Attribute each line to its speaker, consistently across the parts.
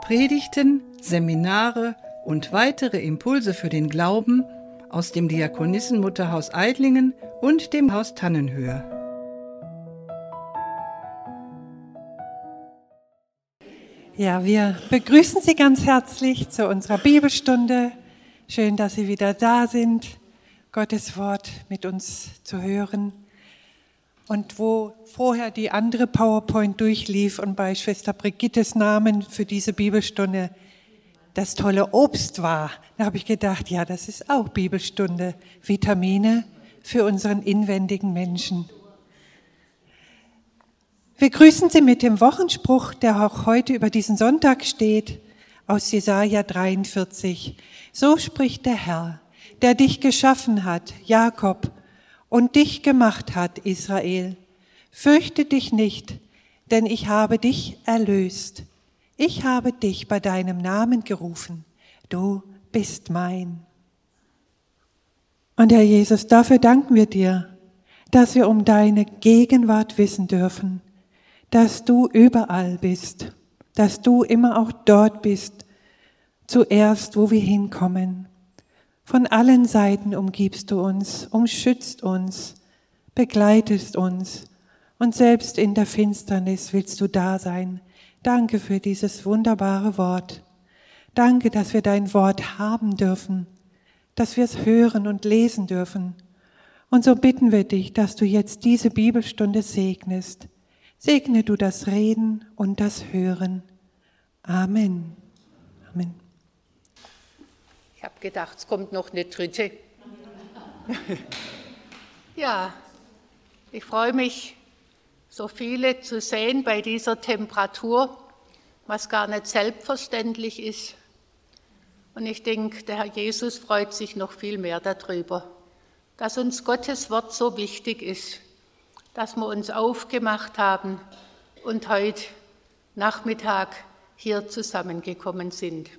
Speaker 1: Predigten, Seminare und weitere Impulse für den Glauben aus dem Diakonissenmutterhaus Eidlingen und dem Haus Tannenhöhe.
Speaker 2: Ja, wir begrüßen Sie ganz herzlich zu unserer Bibelstunde. Schön, dass Sie wieder da sind, Gottes Wort mit uns zu hören. Und wo vorher die andere PowerPoint durchlief und bei Schwester Brigittes Namen für diese Bibelstunde das tolle Obst war, da habe ich gedacht, ja, das ist auch Bibelstunde, Vitamine für unseren inwendigen Menschen. Wir grüßen Sie mit dem Wochenspruch, der auch heute über diesen Sonntag steht, aus Jesaja 43. So spricht der Herr, der dich geschaffen hat, Jakob, und dich gemacht hat, Israel. Fürchte dich nicht, denn ich habe dich erlöst. Ich habe dich bei deinem Namen gerufen. Du bist mein. Und Herr Jesus, dafür danken wir dir, dass wir um deine Gegenwart wissen dürfen, dass du überall bist, dass du immer auch dort bist, zuerst, wo wir hinkommen. Von allen Seiten umgibst du uns, umschützt uns, begleitest uns und selbst in der Finsternis willst du da sein. Danke für dieses wunderbare Wort. Danke, dass wir dein Wort haben dürfen, dass wir es hören und lesen dürfen. Und so bitten wir dich, dass du jetzt diese Bibelstunde segnest. Segne du das Reden und das Hören. Amen. Amen.
Speaker 3: Ich habe gedacht, es kommt noch eine dritte. Ja, ich freue mich, so viele zu sehen bei dieser Temperatur, was gar nicht selbstverständlich ist. Und ich denke, der Herr Jesus freut sich noch viel mehr darüber, dass uns Gottes Wort so wichtig ist, dass wir uns aufgemacht haben und heute Nachmittag hier zusammengekommen sind.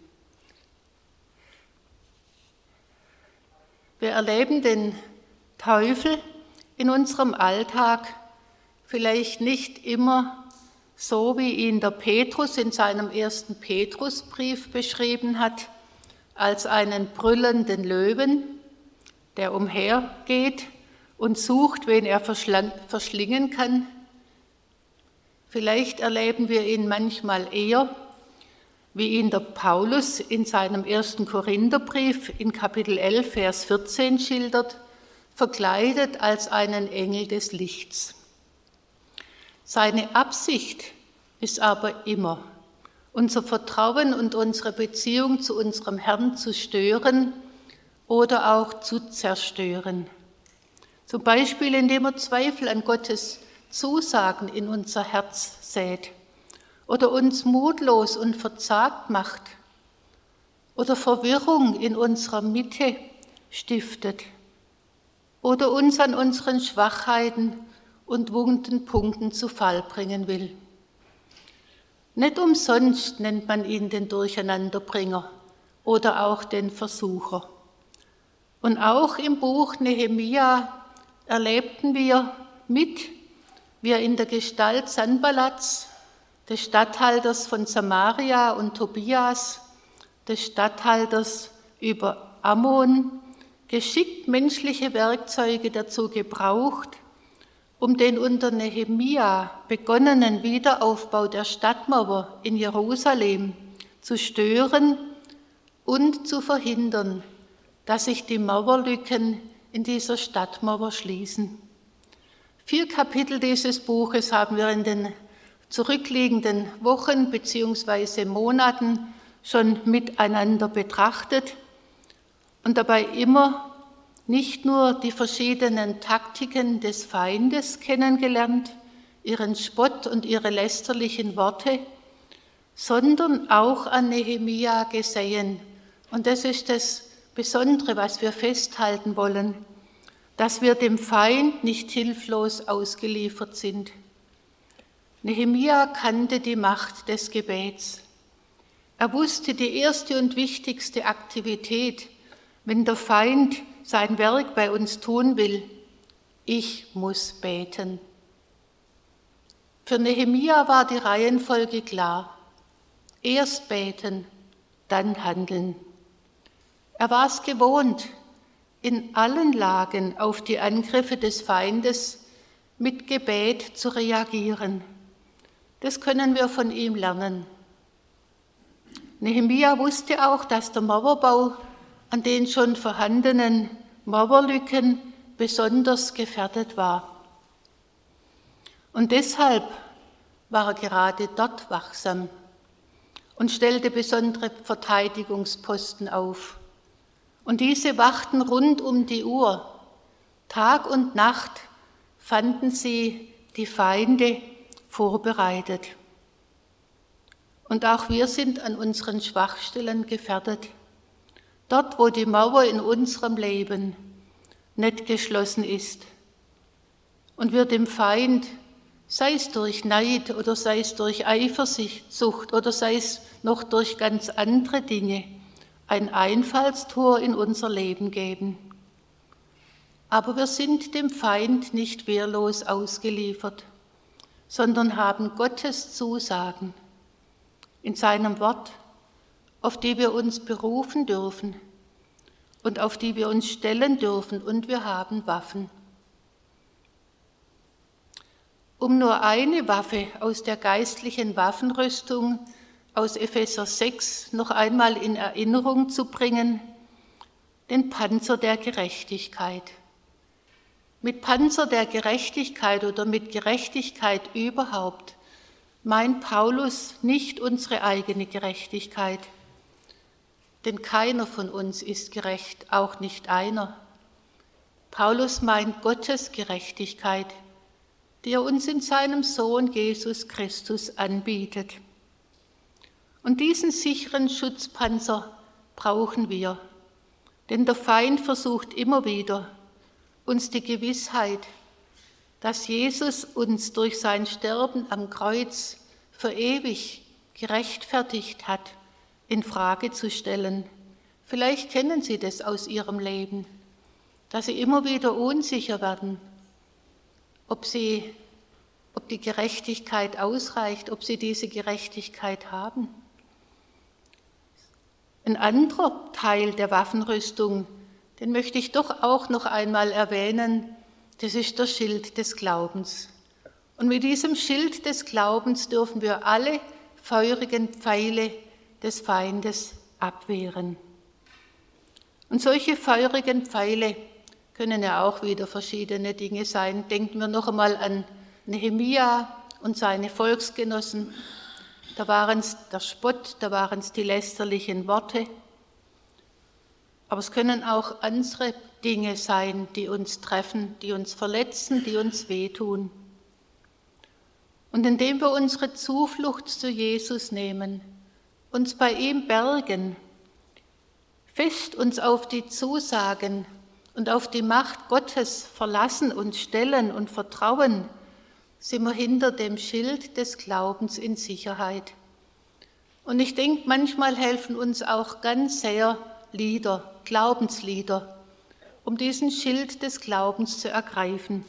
Speaker 3: Wir erleben den Teufel in unserem Alltag vielleicht nicht immer so, wie ihn der Petrus in seinem ersten Petrusbrief beschrieben hat, als einen brüllenden Löwen, der umhergeht und sucht, wen er verschlingen kann. Vielleicht erleben wir ihn manchmal eher, wie ihn der Paulus in seinem ersten Korintherbrief in Kapitel 11, Vers 14 schildert, verkleidet als einen Engel des Lichts. Seine Absicht ist aber immer, unser Vertrauen und unsere Beziehung zu unserem Herrn zu stören oder auch zu zerstören. Zum Beispiel, indem er Zweifel an Gottes Zusagen in unser Herz sät. Oder uns mutlos und verzagt macht oder Verwirrung in unserer Mitte stiftet oder uns an unseren Schwachheiten und wunden Punkten zu Fall bringen will. Nicht umsonst nennt man ihn den Durcheinanderbringer oder auch den Versucher. Und auch im Buch Nehemia erlebten wir mit, wie er in der Gestalt Sanballats, des Statthalters von Samaria, und Tobias, des Statthalters über Ammon, geschickt menschliche Werkzeuge dazu gebraucht, um den unter Nehemia begonnenen Wiederaufbau der Stadtmauer in Jerusalem zu stören und zu verhindern, dass sich die Mauerlücken in dieser Stadtmauer schließen. 4 Kapitel dieses Buches haben wir in den zurückliegenden Wochen bzw. Monaten schon miteinander betrachtet und dabei immer nicht nur die verschiedenen Taktiken des Feindes kennengelernt, ihren Spott und ihre lästerlichen Worte, sondern auch an Nehemia gesehen. Und das ist das Besondere, was wir festhalten wollen, dass wir dem Feind nicht hilflos ausgeliefert sind. Nehemia kannte die Macht des Gebets. Er wusste die erste und wichtigste Aktivität, wenn der Feind sein Werk bei uns tun will. Ich muss beten. Für Nehemia war die Reihenfolge klar. Erst beten, dann handeln. Er war es gewohnt, in allen Lagen auf die Angriffe des Feindes mit Gebet zu reagieren. Das können wir von ihm lernen. Nehemia wusste auch, dass der Mauerbau an den schon vorhandenen Mauerlücken besonders gefährdet war. Und deshalb war er gerade dort wachsam und stellte besondere Verteidigungsposten auf. Und diese wachten rund um die Uhr. Tag und Nacht fanden sie die Feinde vorbereitet. Und auch wir sind an unseren Schwachstellen gefährdet. Dort, wo die Mauer in unserem Leben nicht geschlossen ist und wir dem Feind, sei es durch Neid oder sei es durch Eifersucht oder sei es noch durch ganz andere Dinge, ein Einfallstor in unser Leben geben. Aber wir sind dem Feind nicht wehrlos ausgeliefert, sondern haben Gottes Zusagen in seinem Wort, auf die wir uns berufen dürfen und auf die wir uns stellen dürfen, und wir haben Waffen. Um nur eine Waffe aus der geistlichen Waffenrüstung aus Epheser 6 noch einmal in Erinnerung zu bringen, den Panzer der Gerechtigkeit. Mit Panzer der Gerechtigkeit oder mit Gerechtigkeit überhaupt meint Paulus nicht unsere eigene Gerechtigkeit, denn keiner von uns ist gerecht, auch nicht einer. Paulus meint Gottes Gerechtigkeit, die er uns in seinem Sohn Jesus Christus anbietet. Und diesen sicheren Schutzpanzer brauchen wir, denn der Feind versucht immer wieder, uns die Gewissheit, dass Jesus uns durch sein Sterben am Kreuz für ewig gerechtfertigt hat, in Frage zu stellen. Vielleicht kennen Sie das aus Ihrem Leben, dass Sie immer wieder unsicher werden, ob die Gerechtigkeit ausreicht, ob Sie diese Gerechtigkeit haben. Ein anderer Teil der Waffenrüstung, den möchte ich doch auch noch einmal erwähnen, das ist der Schild des Glaubens. Und mit diesem Schild des Glaubens dürfen wir alle feurigen Pfeile des Feindes abwehren. Und solche feurigen Pfeile können ja auch wieder verschiedene Dinge sein. Denken wir noch einmal an Nehemia und seine Volksgenossen. Da waren es der Spott, da waren es die lästerlichen Worte. Aber es können auch andere Dinge sein, die uns treffen, die uns verletzen, die uns wehtun. Und indem wir unsere Zuflucht zu Jesus nehmen, uns bei ihm bergen, fest uns auf die Zusagen und auf die Macht Gottes verlassen und stellen und vertrauen, sind wir hinter dem Schild des Glaubens in Sicherheit. Und ich denke, manchmal helfen uns auch ganz sehr Lieder, Glaubenslieder, um diesen Schild des Glaubens zu ergreifen.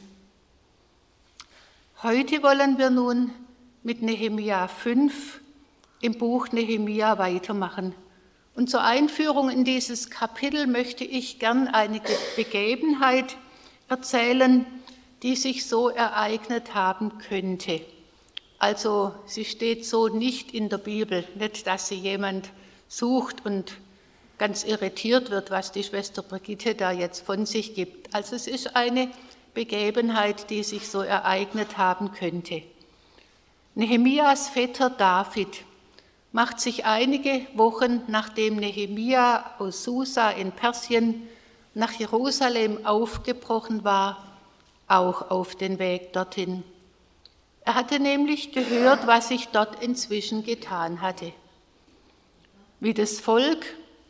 Speaker 3: Heute wollen wir nun mit Nehemia 5 im Buch Nehemia weitermachen. Und zur Einführung in dieses Kapitel möchte ich gern eine Begebenheit erzählen, die sich so ereignet haben könnte. Also sie steht so nicht in der Bibel, nicht, dass sie jemand sucht und ganz irritiert wird, was die Schwester Brigitte da jetzt von sich gibt. Also es ist eine Begebenheit, die sich so ereignet haben könnte. Nehemias Vetter David macht sich einige Wochen, nachdem Nehemia aus Susa in Persien nach Jerusalem aufgebrochen war, auch auf den Weg dorthin. Er hatte nämlich gehört, was sich dort inzwischen getan hatte. Wie das Volk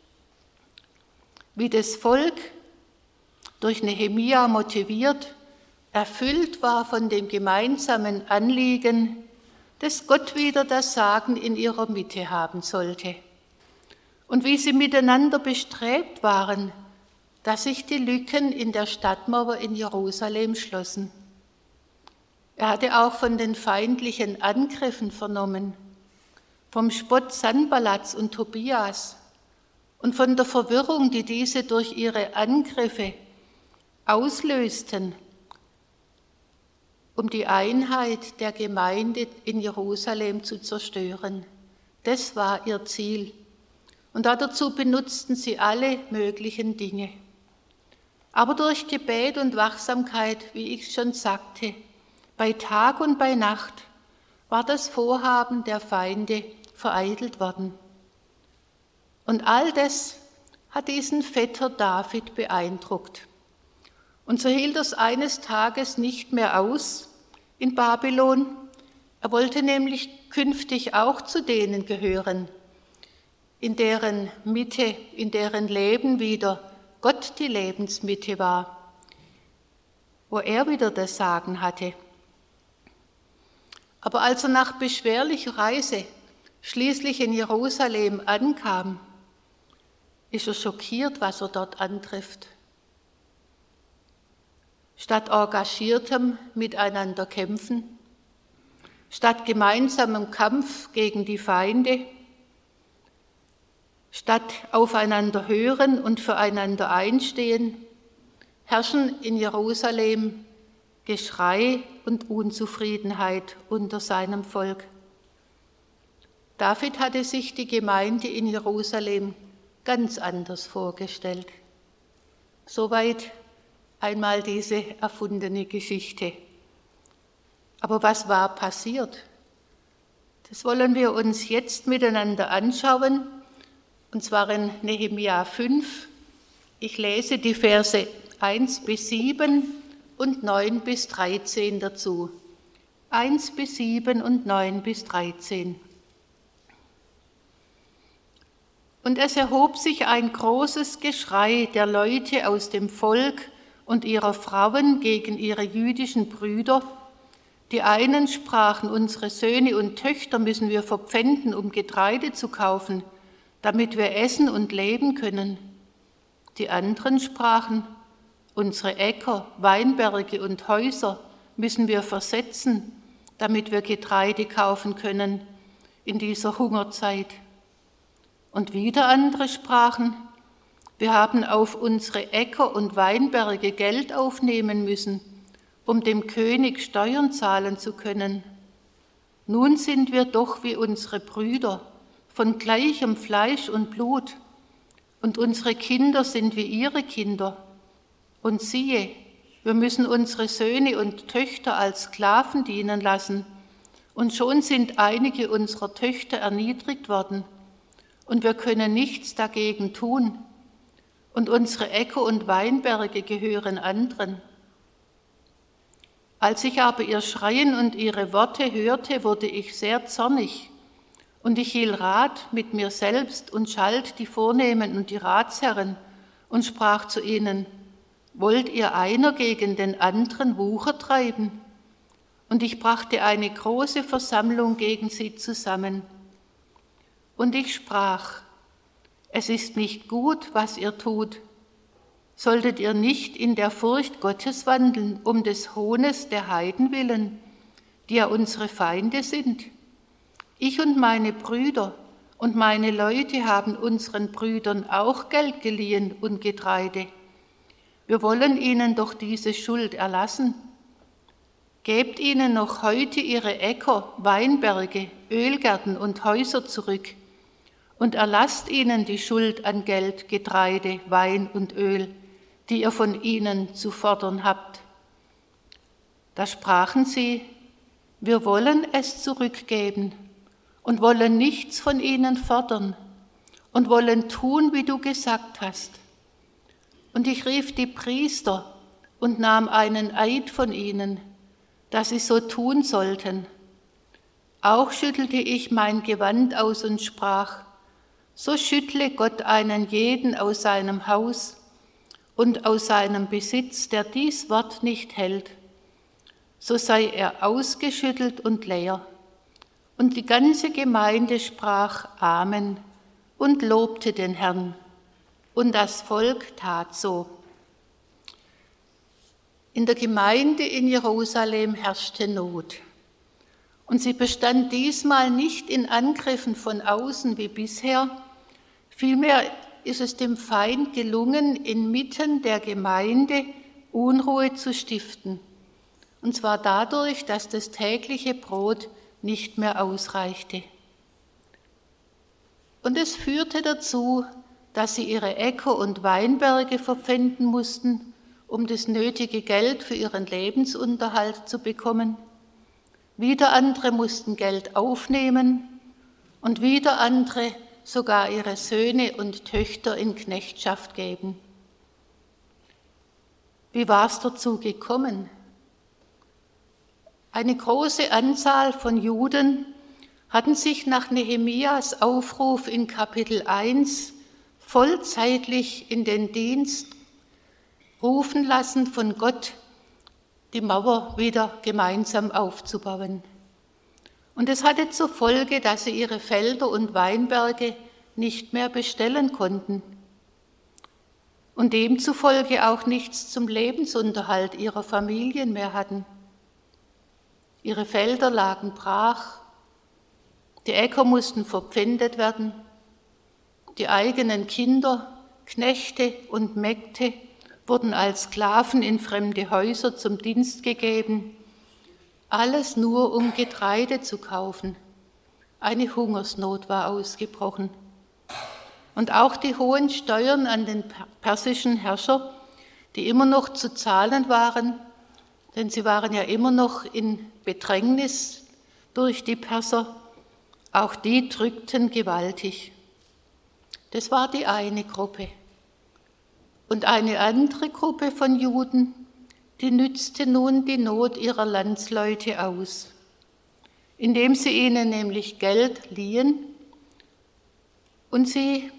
Speaker 3: durch Nehemia motiviert, erfüllt war von dem gemeinsamen Anliegen, dass Gott wieder das Sagen in ihrer Mitte haben sollte. Und wie sie miteinander bestrebt waren, dass sich die Lücken in der Stadtmauer in Jerusalem schlossen. Er hatte auch von den feindlichen Angriffen vernommen vom Spott Sanballats und Tobias und von der Verwirrung, die diese durch ihre Angriffe auslösten, um die Einheit der Gemeinde in Jerusalem zu zerstören. Das war ihr Ziel. Und dazu benutzten sie alle möglichen Dinge. Aber durch Gebet und Wachsamkeit, wie ich schon sagte, bei Tag und bei Nacht, war das Vorhaben der Feinde vereitelt worden. Und all das hat diesen Vetter David beeindruckt. Und so hielt er es eines Tages nicht mehr aus in Babylon. Er wollte nämlich künftig auch zu denen gehören, in deren Mitte, in deren Leben wieder Gott die Lebensmitte war, wo er wieder das Sagen hatte. Aber als er nach beschwerlicher Reise schließlich in Jerusalem ankam, ist er schockiert, was er dort antrifft. Statt engagiertem Miteinander kämpfen, statt gemeinsamem Kampf gegen die Feinde, statt aufeinander hören und füreinander einstehen, herrschen in Jerusalem Geschrei und Unzufriedenheit unter seinem Volk. David hatte sich die Gemeinde in Jerusalem ganz anders vorgestellt. Soweit einmal diese erfundene Geschichte. Aber was war passiert? Das wollen wir uns jetzt miteinander anschauen, und zwar in Nehemia 5. Ich lese die Verse 1 bis 7 und 9 bis 13 dazu. 1 bis 7 und 9 bis 13. Und es erhob sich ein großes Geschrei der Leute aus dem Volk und ihrer Frauen gegen ihre jüdischen Brüder. Die einen sprachen, unsere Söhne und Töchter müssen wir verpfänden, um Getreide zu kaufen, damit wir essen und leben können. Die anderen sprachen, unsere Äcker, Weinberge und Häuser müssen wir versetzen, damit wir Getreide kaufen können in dieser Hungerzeit. Und wieder andere sprachen, wir haben auf unsere Äcker und Weinberge Geld aufnehmen müssen, um dem König Steuern zahlen zu können. Nun sind wir doch wie unsere Brüder, von gleichem Fleisch und Blut, und unsere Kinder sind wie ihre Kinder. Und siehe, wir müssen unsere Söhne und Töchter als Sklaven dienen lassen, und schon sind einige unserer Töchter erniedrigt worden, und wir können nichts dagegen tun, und unsere Äcker und Weinberge gehören anderen. Als ich aber ihr Schreien und ihre Worte hörte, wurde ich sehr zornig, und ich hielt Rat mit mir selbst und schalt die Vornehmen und die Ratsherren und sprach zu ihnen, wollt ihr einer gegen den anderen Wucher treiben? Und ich brachte eine große Versammlung gegen sie zusammen. Und ich sprach, es ist nicht gut, was ihr tut. Solltet ihr nicht in der Furcht Gottes wandeln, um des Hohnes der Heiden willen, die ja unsere Feinde sind? Ich und meine Brüder und meine Leute haben unseren Brüdern auch Geld geliehen und Getreide. Wir wollen ihnen doch diese Schuld erlassen. Gebt ihnen noch heute ihre Äcker, Weinberge, Ölgärten und Häuser zurück und erlasst ihnen die Schuld an Geld, Getreide, Wein und Öl, die ihr von ihnen zu fordern habt. Da sprachen sie, wir wollen es zurückgeben und wollen nichts von ihnen fordern und wollen tun, wie du gesagt hast. Und ich rief die Priester und nahm einen Eid von ihnen, dass sie so tun sollten. Auch schüttelte ich mein Gewand aus und sprach, so schüttle Gott einen jeden aus seinem Haus und aus seinem Besitz, der dies Wort nicht hält. So sei er ausgeschüttelt und leer. Und die ganze Gemeinde sprach Amen und lobte den Herrn. Und das Volk tat so. In der Gemeinde in Jerusalem herrschte Not. Und sie bestand diesmal nicht in Angriffen von außen wie bisher, vielmehr ist es dem Feind gelungen, inmitten der Gemeinde Unruhe zu stiften. Und zwar dadurch, dass das tägliche Brot nicht mehr ausreichte. Und es führte dazu, dass sie ihre Äcker und Weinberge verpfänden mussten, um das nötige Geld für ihren Lebensunterhalt zu bekommen. Wieder andere mussten Geld aufnehmen und wieder andere sogar ihre Söhne und Töchter in Knechtschaft geben. Wie war es dazu gekommen? Eine große Anzahl von Juden hatten sich nach Nehemias Aufruf in Kapitel 1 vollzeitlich in den Dienst rufen lassen von Gott, die Mauer wieder gemeinsam aufzubauen. Und es hatte zur Folge, dass sie ihre Felder und Weinberge nicht mehr bestellen konnten und demzufolge auch nichts zum Lebensunterhalt ihrer Familien mehr hatten. Ihre Felder lagen brach, die Äcker mussten verpfändet werden, die eigenen Kinder, Knechte und Mägde wurden als Sklaven in fremde Häuser zum Dienst gegeben, alles nur um Getreide zu kaufen. Eine Hungersnot war ausgebrochen. Und auch die hohen Steuern an den persischen Herrscher, die immer noch zu zahlen waren, denn sie waren ja immer noch in Bedrängnis durch die Perser, auch die drückten gewaltig. Das war die eine Gruppe. Und eine andere Gruppe von Juden, die nützte nun die Not ihrer Landsleute aus, indem sie ihnen nämlich Geld liehen und sich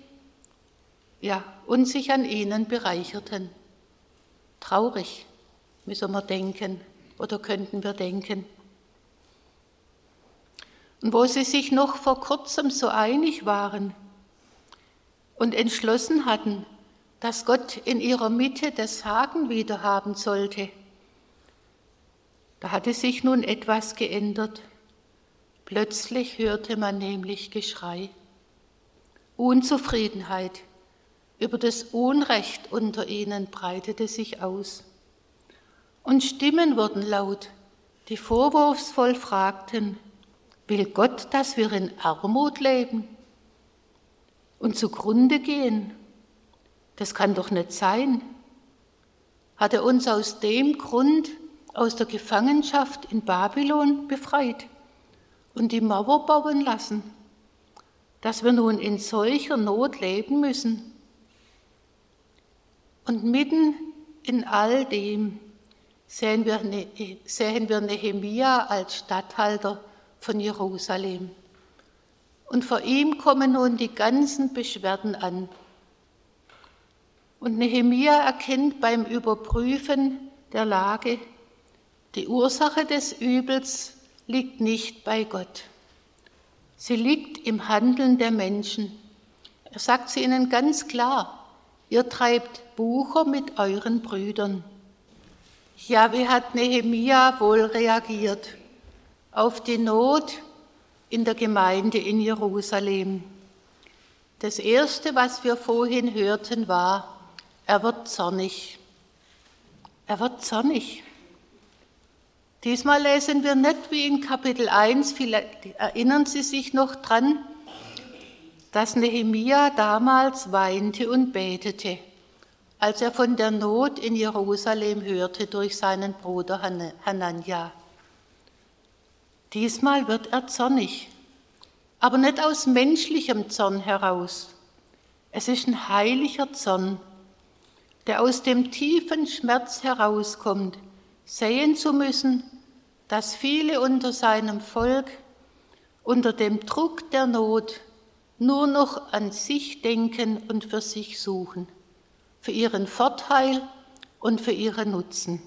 Speaker 3: an ihnen bereicherten. Traurig, müssen wir denken, oder könnten wir denken. Und wo sie sich noch vor kurzem so einig waren und entschlossen hatten, dass Gott in ihrer Mitte das Sagen wieder haben sollte, da hatte sich nun etwas geändert. Plötzlich hörte man nämlich Geschrei, Unzufriedenheit über das Unrecht unter ihnen breitete sich aus. Und Stimmen wurden laut, die vorwurfsvoll fragten: Will Gott, dass wir in Armut leben und zugrunde gehen? Das kann doch nicht sein. Hat er uns aus dem Grund aus der Gefangenschaft in Babylon befreit und die Mauer bauen lassen, dass wir nun in solcher Not leben müssen? Und mitten in all dem sehen wir Nehemia als Statthalter von Jerusalem. Und vor ihm kommen nun die ganzen Beschwerden an. Und Nehemia erkennt beim Überprüfen der Lage, die Ursache des Übels liegt nicht bei Gott. Sie liegt im Handeln der Menschen. Er sagt sie ihnen ganz klar: Ihr treibt Wucher mit euren Brüdern. Ja, wie hat Nehemia wohl reagiert auf die Not in der Gemeinde in Jerusalem? Das Erste, was wir vorhin hörten, war: Er wird zornig. Er wird zornig. Diesmal lesen wir nicht wie in Kapitel 1, vielleicht erinnern Sie sich noch dran, dass Nehemia damals weinte und betete, als er von der Not in Jerusalem hörte durch seinen Bruder Hanania. Diesmal wird er zornig, aber nicht aus menschlichem Zorn heraus. Es ist ein heiliger Zorn, der aus dem tiefen Schmerz herauskommt, sehen zu müssen, dass viele unter seinem Volk unter dem Druck der Not nur noch an sich denken und für sich suchen, für ihren Vorteil und für ihren Nutzen.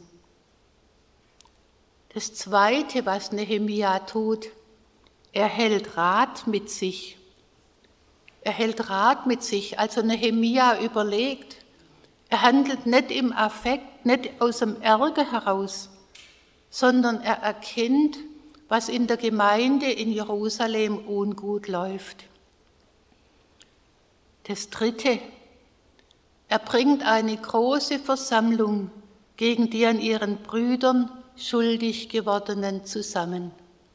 Speaker 3: Das Zweite, was Nehemia tut, er hält Rat mit sich. Er hält Rat mit sich, also Nehemia überlegt. Er handelt nicht im Affekt, nicht aus dem Ärger heraus, sondern er erkennt, was in der Gemeinde in Jerusalem ungut läuft. Das Dritte, er bringt eine große Versammlung gegen die an ihren Brüdern schuldig gewordenen zusammen.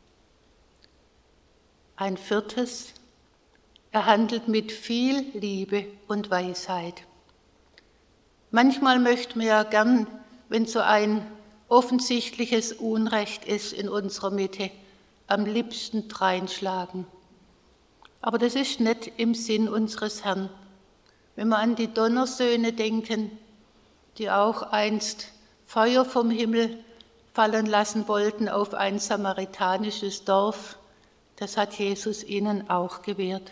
Speaker 3: Ein Viertes, er handelt mit viel Liebe und Weisheit. Manchmal möchten wir ja gern, wenn so ein offensichtliches Unrecht ist in unserer Mitte, am liebsten dreinschlagen. Aber das ist nicht im Sinn unseres Herrn. Wenn wir an die Donnersöhne denken, die auch einst Feuer vom Himmel fallen lassen wollten auf ein samaritanisches Dorf, das hat Jesus ihnen auch gewährt.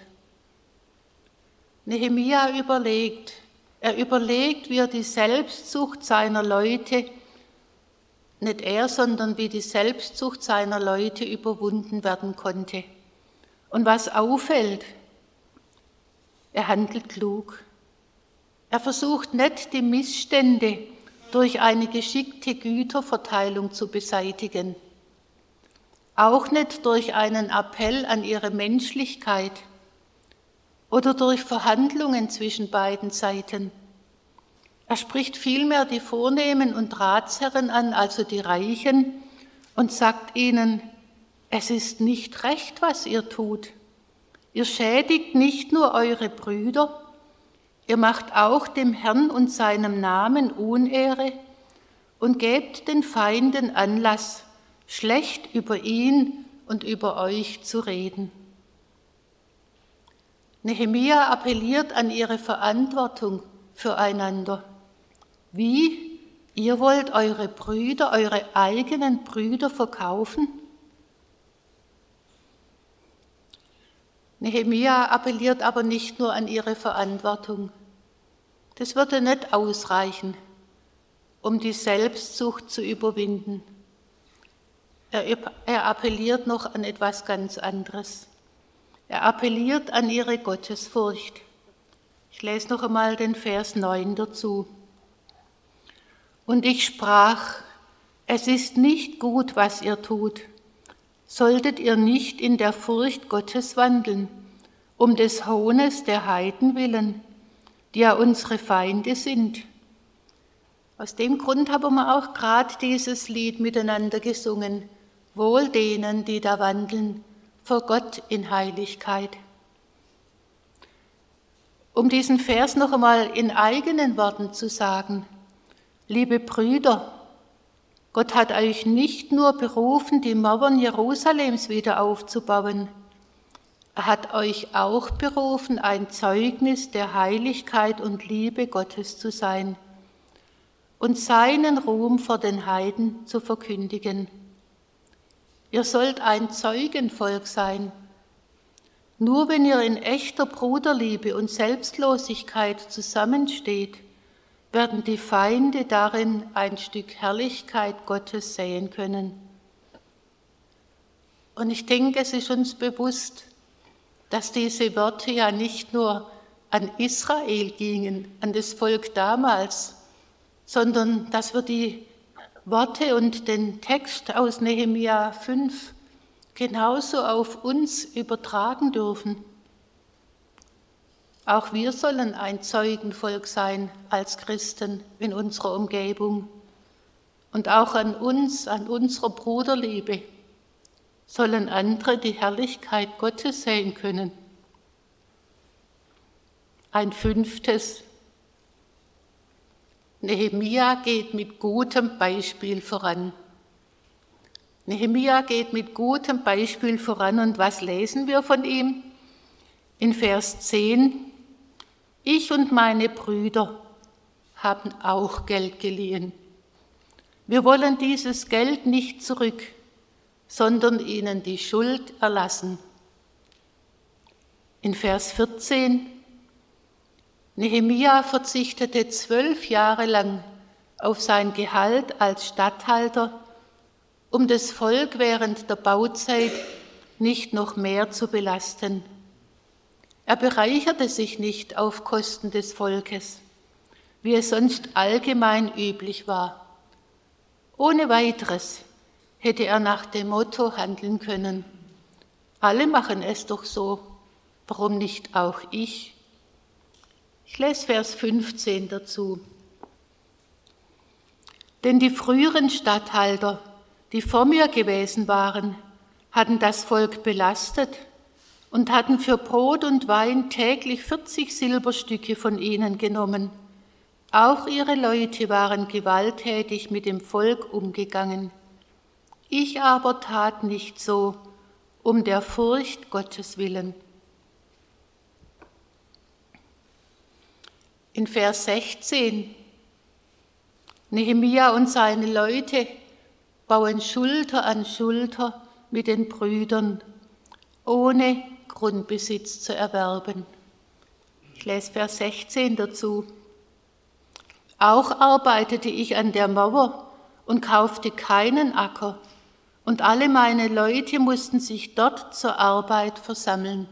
Speaker 3: Nehemia überlegt, wie er die Selbstsucht seiner Leute, nicht er, sondern wie die Selbstsucht seiner Leute überwunden werden konnte. Und was auffällt, er handelt klug. Er versucht nicht, die Missstände durch eine geschickte Güterverteilung zu beseitigen, auch nicht durch einen Appell an ihre Menschlichkeit oder durch Verhandlungen zwischen beiden Seiten. Er spricht vielmehr die Vornehmen und Ratsherren an, also die Reichen, und sagt ihnen, es ist nicht recht, was ihr tut. Ihr schädigt nicht nur eure Brüder, ihr macht auch dem Herrn und seinem Namen Unehre und gebt den Feinden Anlass, schlecht über ihn und über euch zu reden. Nehemia appelliert an ihre Verantwortung füreinander. Wie? Ihr wollt eure Brüder, eure eigenen Brüder verkaufen? Nehemia appelliert aber nicht nur an ihre Verantwortung. Das würde nicht ausreichen, um die Selbstsucht zu überwinden. Er appelliert noch an etwas ganz anderes. Er appelliert an ihre Gottesfurcht. Ich lese noch einmal den Vers 9 dazu. Und ich sprach, es ist nicht gut, was ihr tut. Solltet ihr nicht in der Furcht Gottes wandeln, um des Hohnes der Heiden willen, die ja unsere Feinde sind. Aus dem Grund haben wir auch gerade dieses Lied miteinander gesungen. Wohl denen, die da wandeln, vor Gott in Heiligkeit. Um diesen Vers noch einmal in eigenen Worten zu sagen, liebe Brüder, Gott hat euch nicht nur berufen, die Mauern Jerusalems wieder aufzubauen, er hat euch auch berufen, ein Zeugnis der Heiligkeit und Liebe Gottes zu sein und seinen Ruhm vor den Heiden zu verkündigen. Ihr sollt ein Zeugenvolk sein. Nur wenn ihr in echter Bruderliebe und Selbstlosigkeit zusammensteht, werden die Feinde darin ein Stück Herrlichkeit Gottes sehen können. Und ich denke, es ist uns bewusst, dass diese Worte ja nicht nur an Israel gingen, an das Volk damals, sondern dass wir die Worte und den Text aus Nehemia 5 genauso auf uns übertragen dürfen. Auch wir sollen ein Zeugenvolk sein als Christen in unserer Umgebung. Und auch an uns, an unserer Bruderliebe, sollen andere die Herrlichkeit Gottes sehen können. Ein 5. Nehemia geht mit gutem Beispiel voran. Nehemia geht mit gutem Beispiel voran. Und was lesen wir von ihm? In Vers 10, ich und meine Brüder haben auch Geld geliehen. Wir wollen dieses Geld nicht zurück, sondern ihnen die Schuld erlassen. In Vers 14, Nehemia verzichtete 12 Jahre lang auf sein Gehalt als Statthalter, um das Volk während der Bauzeit nicht noch mehr zu belasten. Er bereicherte sich nicht auf Kosten des Volkes, wie es sonst allgemein üblich war. Ohne weiteres hätte er nach dem Motto handeln können: Alle machen es doch so, warum nicht auch ich? Ich lese Vers 15 dazu. Denn die früheren Statthalter, die vor mir gewesen waren, hatten das Volk belastet und hatten für Brot und Wein täglich 40 Silberstücke von ihnen genommen. Auch ihre Leute waren gewalttätig mit dem Volk umgegangen. Ich aber tat nicht so, um der Furcht Gottes willen. In Vers 16: Nehemia und seine Leute bauen Schulter an Schulter mit den Brüdern, ohne Grundbesitz zu erwerben. Ich lese Vers 16 dazu. Auch arbeitete ich an der Mauer und kaufte keinen Acker, und alle meine Leute mussten sich dort zur Arbeit versammeln.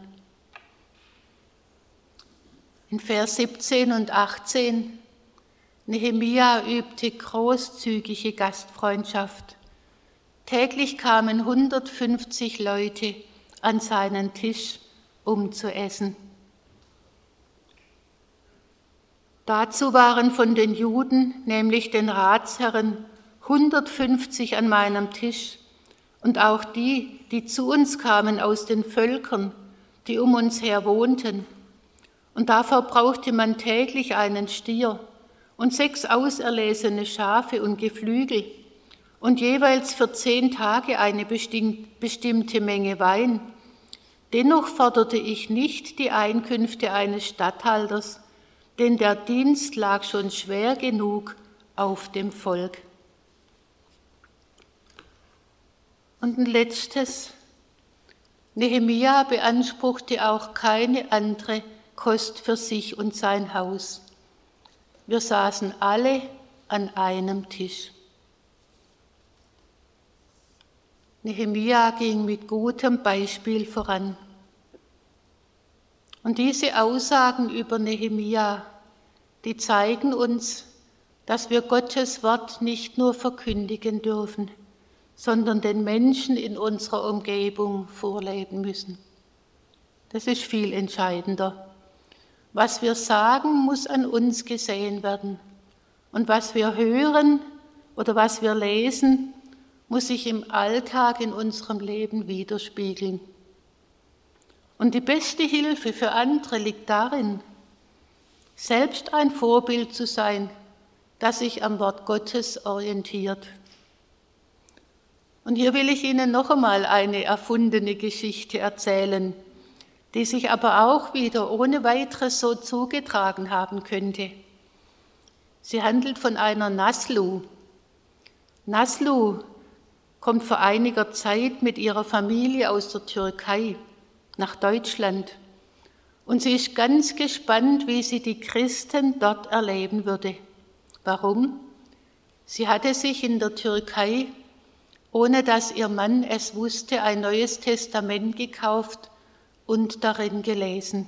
Speaker 3: In Vers 17 und 18: Nehemia übte großzügige Gastfreundschaft. Täglich kamen 150 Leute an seinen Tisch, um zu essen. Dazu waren von den Juden, nämlich den Ratsherren, 150 an meinem Tisch, und auch die, die zu uns kamen aus den Völkern, die um uns her wohnten. Und dafür brauchte man täglich einen Stier und 6 auserlesene Schafe und Geflügel und jeweils für 10 Tage eine bestimmte Menge Wein. Dennoch forderte ich nicht die Einkünfte eines Statthalters, denn der Dienst lag schon schwer genug auf dem Volk. Und ein letztes: Nehemia beanspruchte auch keine andere Kost für sich und sein Haus. Wir saßen alle an einem Tisch. Nehemia ging mit gutem Beispiel voran. Und diese Aussagen über Nehemia, die zeigen uns, dass wir Gottes Wort nicht nur verkündigen dürfen, sondern den Menschen in unserer Umgebung vorleben müssen. Das ist viel entscheidender. Was wir sagen, muss an uns gesehen werden. Und was wir hören oder was wir lesen, muss sich im Alltag in unserem Leben widerspiegeln. Und die beste Hilfe für andere liegt darin, selbst ein Vorbild zu sein, das sich am Wort Gottes orientiert. Und hier will ich Ihnen noch einmal eine erfundene Geschichte erzählen, die sich aber auch wieder ohne weiteres so zugetragen haben könnte. Sie handelt von einer Naslu. Naslu kommt vor einiger Zeit mit ihrer Familie aus der Türkei nach Deutschland. Und sie ist ganz gespannt, wie sie die Christen dort erleben würde. Warum? Sie hatte sich in der Türkei, ohne dass ihr Mann es wusste, ein Neues Testament gekauft und darin gelesen.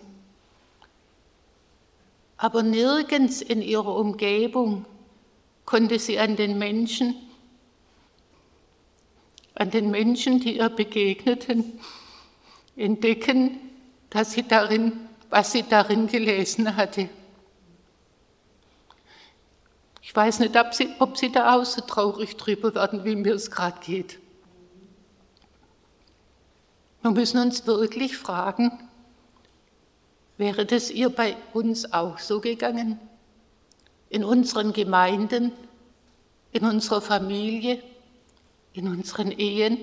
Speaker 3: Aber nirgends in ihrer Umgebung konnte sie an den Menschen, die ihr begegneten, entdecken, was sie darin gelesen hatte. Ich weiß nicht, ob sie da auch so traurig drüber werden, wie mir es gerade geht. Wir müssen uns wirklich fragen, wäre das ihr bei uns auch so gegangen? In unseren Gemeinden, in unserer Familie, in unseren Ehen?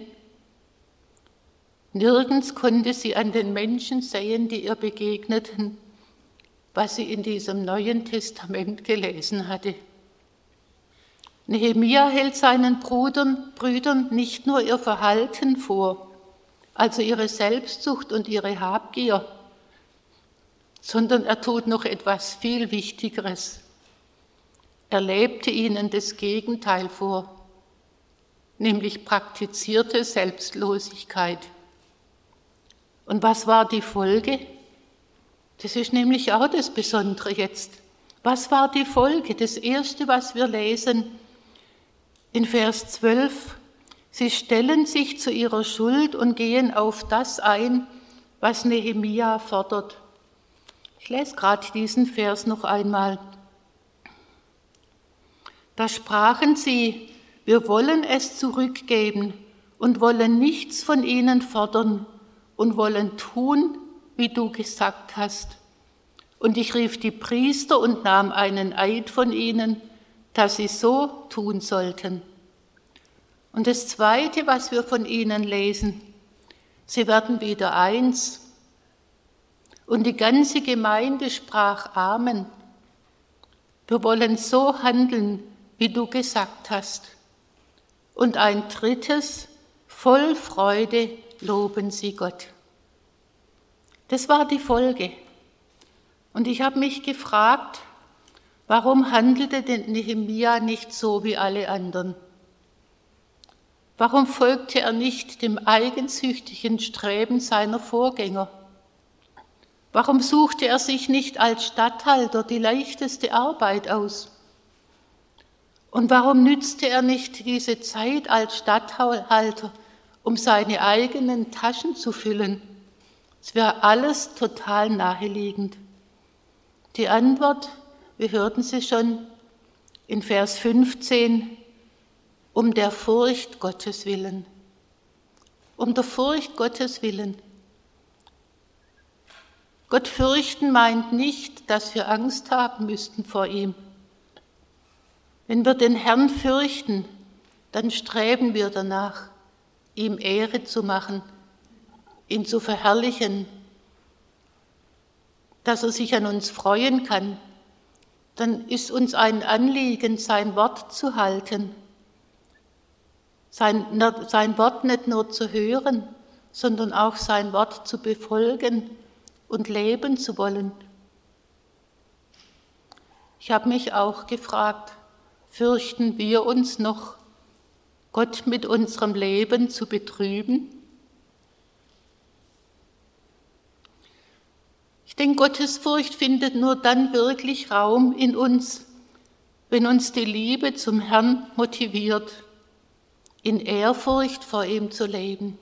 Speaker 3: Nirgends konnte sie an den Menschen sehen, die ihr begegneten, was sie in diesem Neuen Testament gelesen hatte. Nehemia hält seinen Brüdern nicht nur ihr Verhalten vor, also ihre Selbstsucht und ihre Habgier, sondern er tut noch etwas viel Wichtigeres. Er lebte ihnen das Gegenteil vor, nämlich praktizierte Selbstlosigkeit. Und was war die Folge? Das ist nämlich auch das Besondere jetzt. Was war die Folge? Das Erste, was wir lesen in Vers 12. Sie stellen sich zu ihrer Schuld und gehen auf das ein, was Nehemia fordert. Ich lese gerade diesen Vers noch einmal. Da sprachen sie: Wir wollen es zurückgeben und wollen nichts von ihnen fordern und wollen tun, wie du gesagt hast. Und ich rief die Priester und nahm einen Eid von ihnen, dass sie so tun sollten. Und das Zweite, was wir von ihnen lesen: Sie werden wieder eins. Und die ganze Gemeinde sprach Amen. Wir wollen so handeln, wie du gesagt hast. Und ein drittes: Voll Freude loben sie Gott. Das war die Folge. Und ich habe mich gefragt, warum handelte denn Nehemia nicht so wie alle anderen? Warum folgte er nicht dem eigensüchtigen Streben seiner Vorgänger? Warum suchte er sich nicht als Statthalter die leichteste Arbeit aus? Und warum nützte er nicht diese Zeit als Statthalter, um seine eigenen Taschen zu füllen? Es wäre alles total naheliegend. Die Antwort, wir hörten sie schon in Vers 15, um der Furcht Gottes willen. Um der Furcht Gottes willen. Gott fürchten meint nicht, dass wir Angst haben müssten vor ihm. Wenn wir den Herrn fürchten, dann streben wir danach, ihm Ehre zu machen, ihn zu verherrlichen, dass er sich an uns freuen kann. Dann ist uns ein Anliegen, sein Wort zu halten, sein Wort nicht nur zu hören, sondern auch sein Wort zu befolgen und leben zu wollen. Ich habe mich auch gefragt, fürchten wir uns noch, Gott mit unserem Leben zu betrüben? Ich denke, Gottesfurcht findet nur dann wirklich Raum in uns, wenn uns die Liebe zum Herrn motiviert, in Ehrfurcht vor ihm zu leben.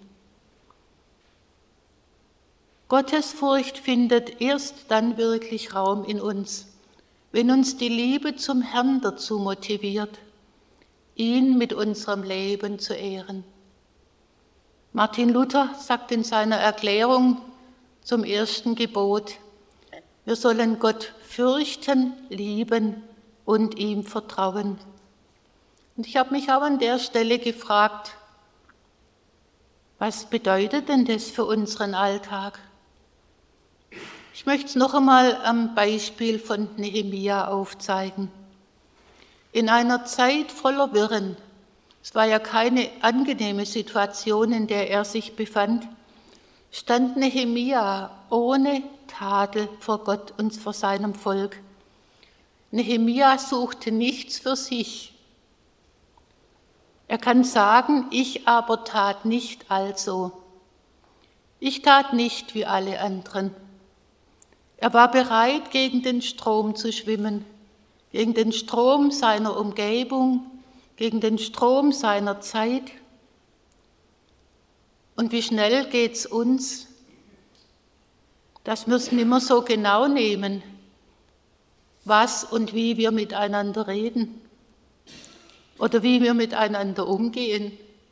Speaker 3: Gottesfurcht findet erst dann wirklich Raum in uns, wenn uns die Liebe zum Herrn dazu motiviert, ihn mit unserem Leben zu ehren. Martin Luther sagt in seiner Erklärung zum ersten Gebot: Wir sollen Gott fürchten, lieben und ihm vertrauen. Und ich habe mich auch an der Stelle gefragt, was bedeutet denn das für unseren Alltag? Ich möchte es noch einmal am Beispiel von Nehemia aufzeigen. In einer Zeit voller Wirren, es war ja keine angenehme Situation, in der er sich befand, stand Nehemia ohne Tadel vor Gott und vor seinem Volk. Nehemia suchte nichts für sich. Er kann sagen: Ich aber tat nicht also. Ich tat nicht wie alle anderen. Er war bereit, gegen den Strom zu schwimmen, gegen den Strom seiner Umgebung, gegen den Strom seiner Zeit. Und wie schnell geht es uns, dass wir es nicht mehr so genau nehmen, was und wie wir miteinander reden oder wie wir miteinander umgehen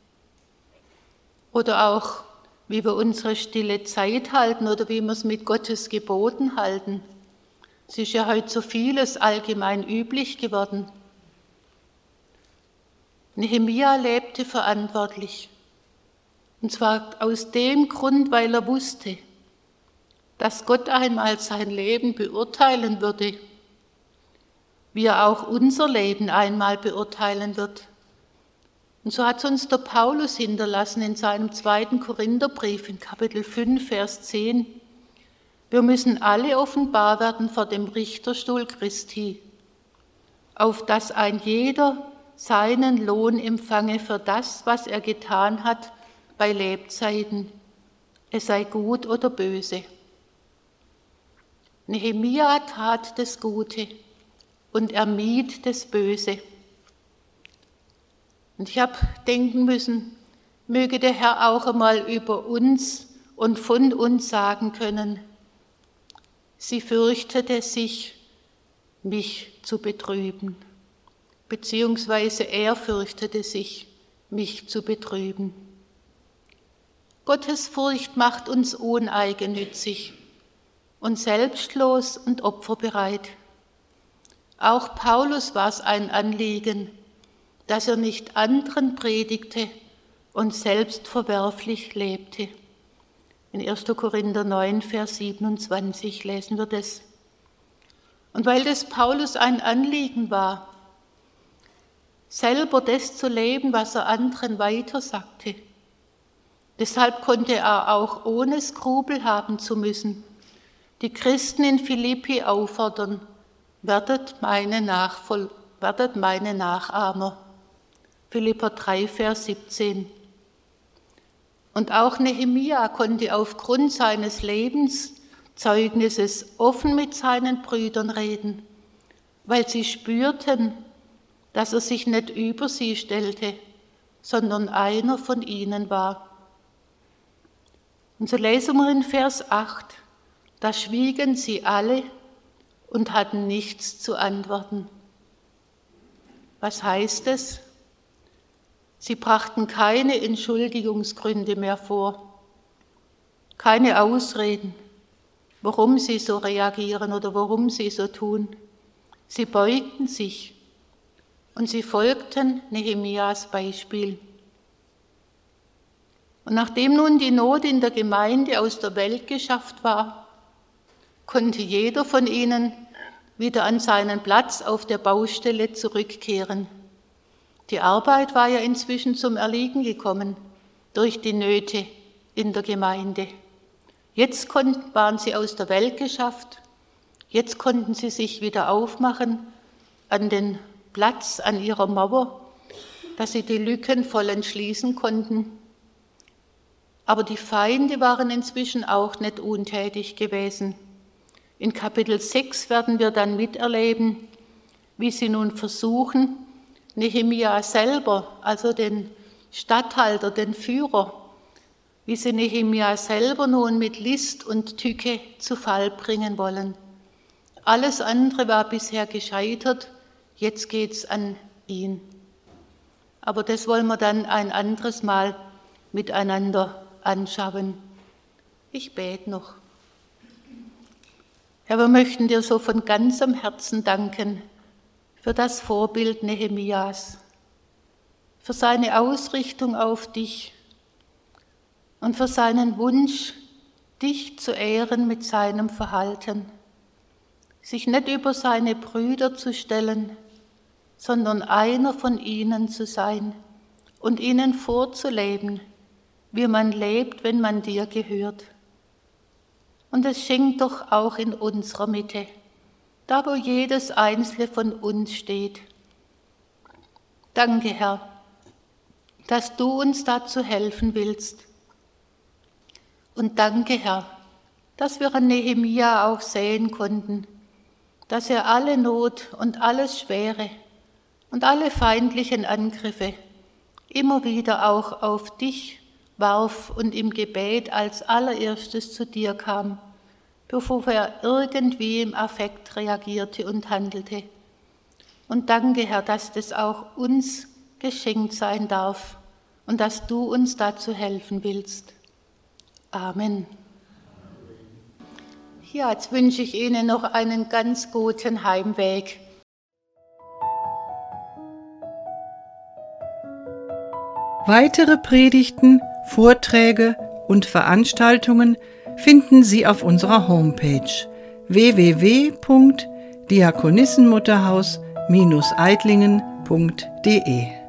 Speaker 3: oder auch wie wir unsere stille Zeit halten oder wie wir es mit Gottes Geboten halten. Es ist ja heute so vieles allgemein üblich geworden. Nehemia lebte verantwortlich. Und zwar aus dem Grund, weil er wusste, dass Gott einmal sein Leben beurteilen würde, wie er auch unser Leben einmal beurteilen wird. Und so hat uns der Paulus hinterlassen in seinem 2. Korintherbrief in Kapitel 5, Vers 10. Wir müssen alle offenbar werden vor dem Richterstuhl Christi, auf dass ein jeder seinen Lohn empfange für das, was er getan hat bei Lebzeiten, es sei gut oder böse. Nehemia tat das Gute und er mied das Böse. Und ich habe denken müssen, möge der Herr auch einmal über uns und von uns sagen können: Sie fürchtete sich, mich zu betrüben, beziehungsweise er fürchtete sich, mich zu betrüben. Gottes Furcht macht uns uneigennützig und selbstlos und opferbereit. Auch Paulus war es ein Anliegen, dass er nicht anderen predigte und selbst verwerflich lebte. In 1. Korinther 9, Vers 27 lesen wir das. Und weil das Paulus ein Anliegen war, selber das zu leben, was er anderen weitersagte, deshalb konnte er auch ohne Skrupel haben zu müssen die Christen in Philippi auffordern: werdet meine Nachahmer. Philipper 3, Vers 17. Und auch Nehemia konnte aufgrund seines Lebenszeugnisses offen mit seinen Brüdern reden, weil sie spürten, dass er sich nicht über sie stellte, sondern einer von ihnen war. Und so lesen wir in Vers 8, da schwiegen sie alle und hatten nichts zu antworten. Was heißt es? Sie brachten keine Entschuldigungsgründe mehr vor, keine Ausreden, warum sie so reagieren oder warum sie so tun. Sie beugten sich und sie folgten Nehemias Beispiel. Und nachdem nun die Not in der Gemeinde aus der Welt geschafft war, konnte jeder von ihnen wieder an seinen Platz auf der Baustelle zurückkehren. Die Arbeit war ja inzwischen zum Erliegen gekommen durch die Nöte in der Gemeinde. Jetzt waren sie aus der Welt geschafft, jetzt konnten sie sich wieder aufmachen an den Platz, an ihrer Mauer, dass sie die Lücken vollends schließen konnten. Aber die Feinde waren inzwischen auch nicht untätig gewesen. In Kapitel 6 werden wir dann miterleben, wie sie nun versuchen, Nehemia selber, also den Statthalter, den Führer, wie sie Nehemia selber nun mit List und Tücke zu Fall bringen wollen. Alles andere war bisher gescheitert, jetzt geht's an ihn. Aber das wollen wir dann ein anderes Mal miteinander anschauen. Ich bete noch. Herr, wir möchten dir so von ganzem Herzen danken für das Vorbild Nehemias, für seine Ausrichtung auf dich und für seinen Wunsch, dich zu ehren mit seinem Verhalten, sich nicht über seine Brüder zu stellen, sondern einer von ihnen zu sein und ihnen vorzuleben, wie man lebt, wenn man dir gehört. Und es schenkt doch auch in unserer Mitte, da wo jedes Einzelne von uns steht. Danke, Herr, dass du uns dazu helfen willst. Und danke, Herr, dass wir an Nehemia auch sehen konnten, dass er alle Not und alles Schwere und alle feindlichen Angriffe immer wieder auch auf dich warf und im Gebet als allererstes zu dir kam, bevor er irgendwie im Affekt reagierte und handelte. Und danke, Herr, dass das auch uns geschenkt sein darf und dass du uns dazu helfen willst. Amen. Ja, jetzt wünsche ich Ihnen noch einen ganz guten Heimweg.
Speaker 1: Weitere Predigten, Vorträge und Veranstaltungen finden Sie auf unserer Homepage www.diakonissenmutterhaus-eitlingen.de